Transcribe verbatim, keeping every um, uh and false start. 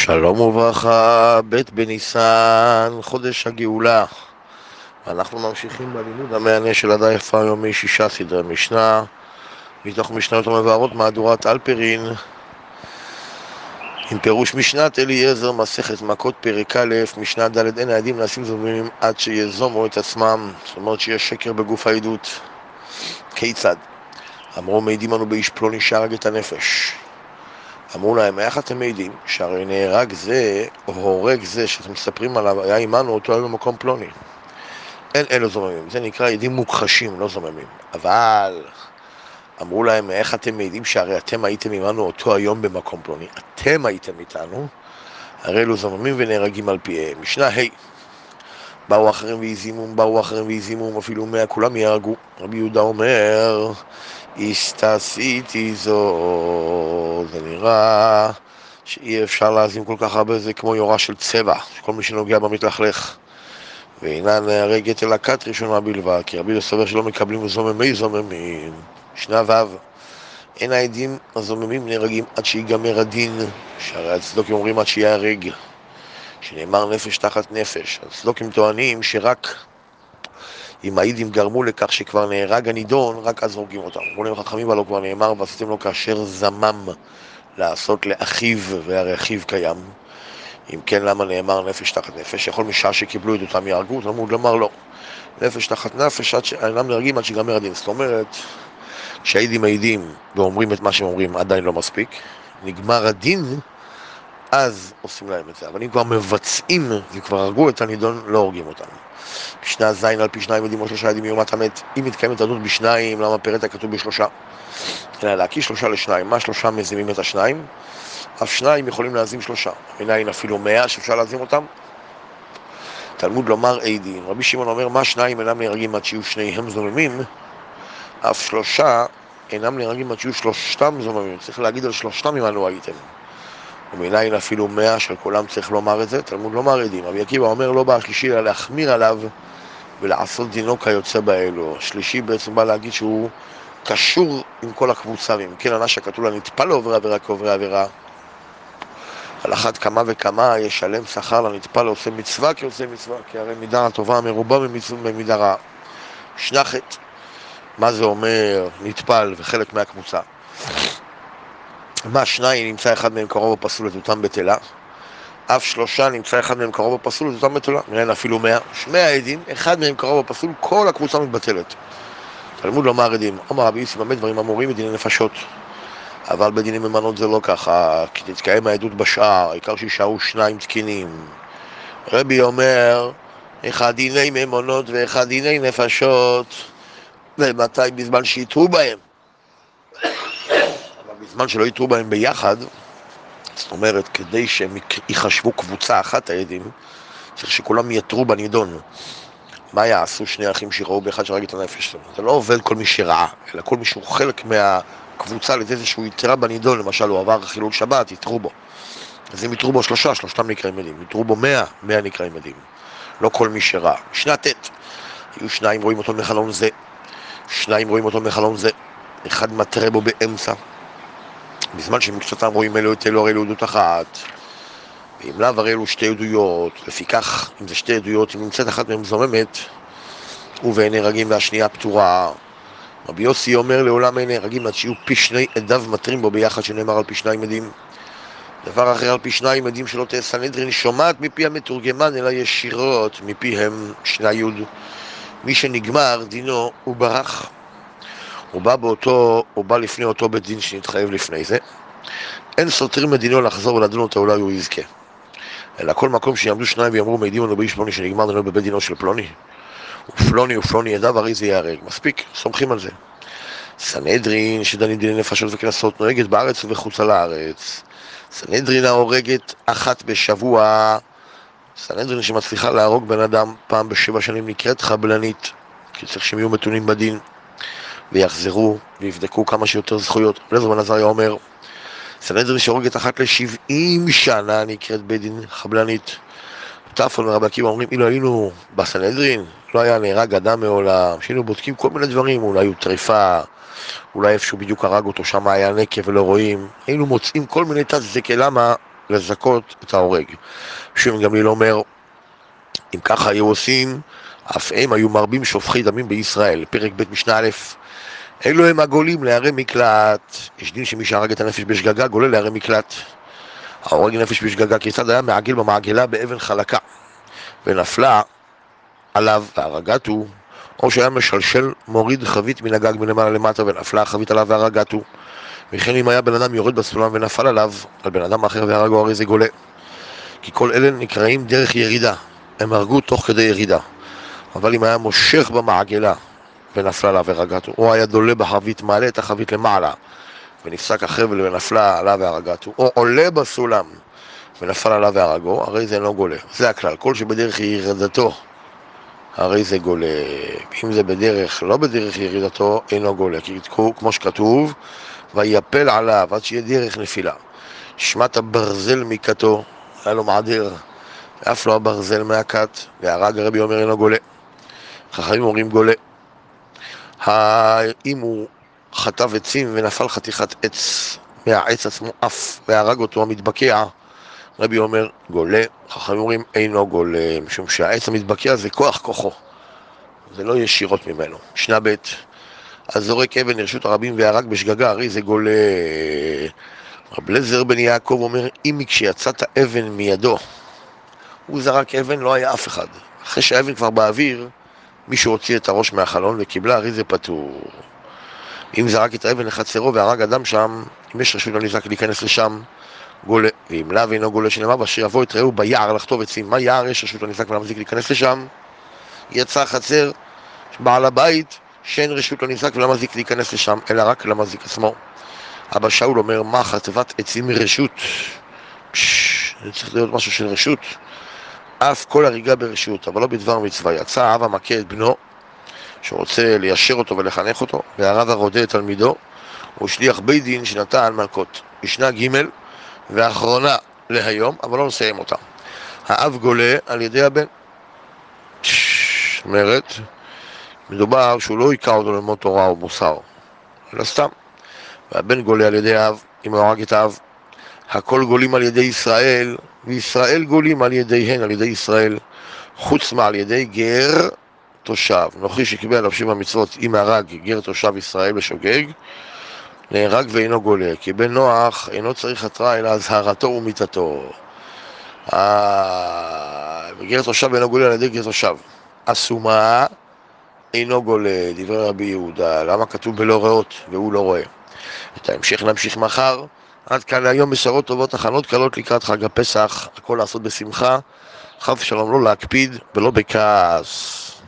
שלום וברכה, ב' בניסן, חודש הגאולה. אנחנו ממשיכים בלימוד המענה של הדף היומי, שישה סדרי משנה, מתוך משניות המבארות מהדורת אלפרין, עם פירוש משנת אליעזר, מסכת מכות פרק א', משנה ד', אין העדים נעשים זוממים עד שיזומו את עצמם, זאת אומרת שיש שקר בגוף העדות. כיצד? אמרו מעידים אנו באיש פלוני שהרג את הנפש. אמרו להם, איך אתם מעידים שהרי נהרג זה או הורג זה שאתם מספרים עליו היה עמנו אותו היה במקום פלוני? אין אלו זוממים, זה נקרא עדים מוכחשים, לא זוממים. אבל אמרו להם, איך אתם מעידים שהרי אתם הייתם עמנו אותו היום במקום פלוני? אתם הייתם איתנו, הרי אלו זוממים ונהרגים על פיהם. משנה ה' באו אחרים ויזימום, באו אחרים ויזימום, אפילו מאה כולם יהרגו. רבי יהודה אומר, הסתעשיתי זו, זה נראה שאי אפשר להזים כל כך הרבה, זה כמו יורה של צבע, שכל מי שנוגע בה מתלכלך. ואינה נהרגת אלא כת ראשונה בלבד, כי רבי סובר שלא מקבלים זוממי זוממים. משנה ו' אין העדים הזוממים נהרגים עד שיגמר הדין, שהרי הצדוקים אומרים עד שיהרג, שנאמר נפש תחת נפש. הצדוקים טוענים שרק אם העדים גרמו לכך שכבר נהרג הנידון, רק אז הורגים אותם. אמרו להם חכמים, אבל כבר נאמר, ועשיתם לו כאשר זמם לעשות לאחיו, והרי אחיו קיים. אם כן, למה נאמר נפש תחת נפש? יכול משעה שקיבלו את אותם יהרגו, תלמוד לומר לא. נפש תחת נפש, עד שאינם נהרגים עד שיגמר הדין. זאת אומרת, כשהעדים מעידים ואומרים את מה שהם אומרים, עדיין לא מספיק. נגמר הדין, אז עושים להם את זה. אבל אם כבר מבצעים וכבר הרגו את הנידון, לא הורגים אותם. משנה זין על פי שניים עדים או שלושה עדים מיומת המת. אם מתקיימת עדות בשניים, למה פרט הכתוב בשלושה? אלא להקיש שלושה לשניים. מה שלושה מזימים את השניים? אף שניים יכולים להזים שלושה. מניין אפילו מאה שאפשר להזים אותם. תלמוד לומר עדים. רבי שמעון אומר, מה שניים אינם נהרגים עד שיהיו שניהם זוממים, אף שלושה אינם נהרגים עד שיהיו שלושתם זוממים. צריך להגיד על שלושתם עמנו הייתם. ומניין אפילו מאה של כולם צריך לומר את זה. תלמוד לומר עדים. רבי עקיבא אומר, לא בא השלישי אלא להחמיר עליו ולעשות דינו כיוצא באלו. השלישי בעצם בא להגיד שהוא קשור עם כל הקבוצה, ואם כן ענה שכתוב לה נטפל לעובר עבירה כעובר עבירה, על אחת כמה וכמה ישלם שכר לנטפל לעושה מצווה כעושה מצווה, כי הרי מידה הטובה המרובה במידה רעה. משנה ח' מה זה אומר נטפל וחלק מהקבוצה? מה שניים נמצא אחד מהם קרוב הפסול את אותם בטלה, אף שלושה נמצא אחד מהם קרוב הפסול את אותם בטלה. מניין אפילו מאה, שמאה עדים, אחד מהם קרוב הפסול, כל הקבוצה מתבטלת. תלמוד לומר עדים, אומר רבי יוסי במה דברים אמורים בדיני נפשות, אבל בדיני ממונות זה לא ככה, כי תתקיים העדות בשער, העיקר שישארו שניים תקינים. רבי אומר, אחד דיני ממונות ואחד דיני נפשות, ומתי? בזמן שיתרו בהם. אבל בזמן שלא יתרו בהם ביחד, זאת אומרת, כדי שהם יחשבו קבוצה אחת העדים, צריך שכולם יתרו בנידון. מה יעשו שני אחים שראו באחד שהרג את הנפש? זה לא עובד כל מי שראה, אלא כל מי שהוא חלק מהקבוצה, לזה זה שהוא יתרה בנידון, למשל הוא עבר חילול שבת, יתרו בו. אז אם יתרו בו שלושה, שלושתם נקראים עדים. יתרו בו מאה, מאה נקראים עדים. לא כל מי שראה. משנה ט' יהיו שניים רואים אותו מחלון זה, שניים רואים אותו מחלון זה, אחד מטרה בו באמצע. בזמן שמקצתם רואים אלו את אלו, הרי אלו עדות אחת. ואם לאו הרי אלו שתי עדויות, לפיכך, אם זה שתי עדויות, אם נמצאת אחת מהם זוממת, ובאין נהרגים והשנייה פטורה. רבי יוסי אומר לעולם אין נהרגים עד שיהיו פי שני עדיו מטרים בו ביחד, שנאמר על פי שניים עדים. דבר אחר, על פי שניים עדים שלא תהיה סנהדרין שומעת מפי המתורגמן, אלא ישירות מפיהם שני יוד. מי שנגמר דינו הוא ברח. הוא בא באותו, הוא בא לפני אותו בית דין שנתחייב לפני זה. אין סותרים מדינו לחזור ולדון אותו, אולי הוא יזכה. אלא כל מקום שיעמדו שניים ויאמרו מעידים לנו באיש פלוני שנגמר דינו בבית דינו של פלוני, ופלוני ופלוני ידיו, הרי זה יהרג. מספיק, סומכים על זה. סנהדרין שדנים דיני נפשות וכנסות נוהגת בארץ ובחוץ על הארץ. סנהדרין ההורגת אחת בשבוע, סנהדרין שמצליחה להרוג בן אדם פעם בשבע שנים נקראת חבלנית, כי צריך שהם יהיו מתונים בדין ויחזרו ויבדקו כמה שיותר זכויות. אלעזר בן עזריה אומר, סנהדרין שהורגת אחת לשבעים שנה נקראת בית דין חבלנית. טפון ורבי עקיבא אומרים, אילו היינו בסנהדרין, לא היה נהרג אדם מעולם, שהיינו בודקים כל מיני דברים, אולי הוא טריפה, אולי איפשהו בדיוק הרג אותו, שם היה נקב ולא רואים, היינו מוצאים כל מיני תת זקה. למה? לזכות את ההורג. שם גמליאל אומר, אם ככה היו עושים, אף הם היו מרבים שופכי דמים בישראל. פרק ב' משנה א', אלו הם הגולים לערי מקלט. יש דין שמי שהרג את הנפש בשגגה גולה לערי מקלט. ההורג נפש בשגגה כיצד היה מעגל במעגלה באבן חלקה ונפלה עליו והרגתו, או שהיה משלשל מוריד חבית מן הגג מלמעלה למטה ונפלה החבית עליו והרגתו. וכן אם היה בן אדם יורד בסולם ונפל עליו על בן אדם אחר והרגו, הרי זה גולה, כי כל אלה נקראים דרך ירידה, הם הרגו תוך כדי ירידה. אבל אם היה מושך במעגלה ונפלה עליו והרגתו, או היה דולה בחבית, מעלה את החבית למעלה ונפסק החבל ונפלה עליו והרגתו, או עולה בסולם ונפל עליו והרגו, הרי זה לא גולה. זה הכלל, כל שבדרך ירידתו הרי זה גולה. אם זה בדרך, לא בדרך ירידתו, אינו גולה, כי כמו שכתוב, ויפל עליו עד שיהיה דרך נפילה. שמט הברזל מכתו, היה לו מעדר, ואף לא הברזל מהכת, והרג הרבי אומר אינו גולה. חכמים אומרים גולה. אם הוא חטב עצים ונפל חתיכת עץ מהעץ עצמו אף והרג אותו המתבקע, רבי אומר גולה. חכמים אומרים אינו גולה, משום שהעץ המתבקע זה כוח כוחו, זה לא ישירות ממנו. משנה ב', אז זורק אבן לרשות הרבים והרג בשגגה, הרי זה גולה. רב אליעזר בן יעקב אומר, אם כשיצאת אבן מידו, הוא זרק אבן, לא היה אף אחד. אחרי שהאבן כבר באוויר, מישהו הוציא את הראש מהחלון וקיבלה, הרי זה פטור. אם זרק את האבן לחצרו והרג אדם שם, אם יש רשות לנזק להיכנס לשם, גולה. ואם לאו אינו גולה, שנאמר באשר יבוא את רעהו ביער לחטוב עצים. מה יער? יש רשות לנזק ולמזיק להיכנס לשם. יצא חצר, בעל הבית, שאין רשות לנזק ולמזיק להיכנס לשם, אלא רק למזיק עצמו. אבא שאול אומר, מה חטבת עצים מרשות? פשש, זה צריך להיות משהו של רשות. אף כל הריגה ברשות, אבל לא בדבר מצווה. יצא אב המכה את בנו, שרוצה ליישר אותו ולחנך אותו, והרב הרודה את תלמידו, הוא שליח בית דין שנתן מלכות. משנה ג' ואחרונה להיום, אבל לא נסיים אותה. האב גולה על ידי הבן. זאת אומרת, מדובר שהוא לא יקע אותו ללמוד תורה או מוסר, אלא סתם. והבן גולה על ידי האב, אם הוא הרג את האב. הכל גולים על ידי ישראל, וישראל גולים על ידיהן, על ידי ישראל, חוץ מה על ידי גר תושב. נוכרי שקיבל עליו שבע מצוות, אם הרג גר תושב ישראל בשוגג, נהרג ואינו גולה, כי בן נוח אינו צריך התראה אלא הזהרתו ומיתתו. גר תושב אינו גולה על ידי גר תושב. אסומה אינו גולה, דברי רבי יהודה. למה כתוב בלא ראות והוא לא רואה? את ההמשך נמשיך מחר. עד כאן להיום, בשורות טובות, הכנות קלות לקראת חג הפסח, הכל לעשות בשמחה, חב שלום לא להקפיד ולא בכעס.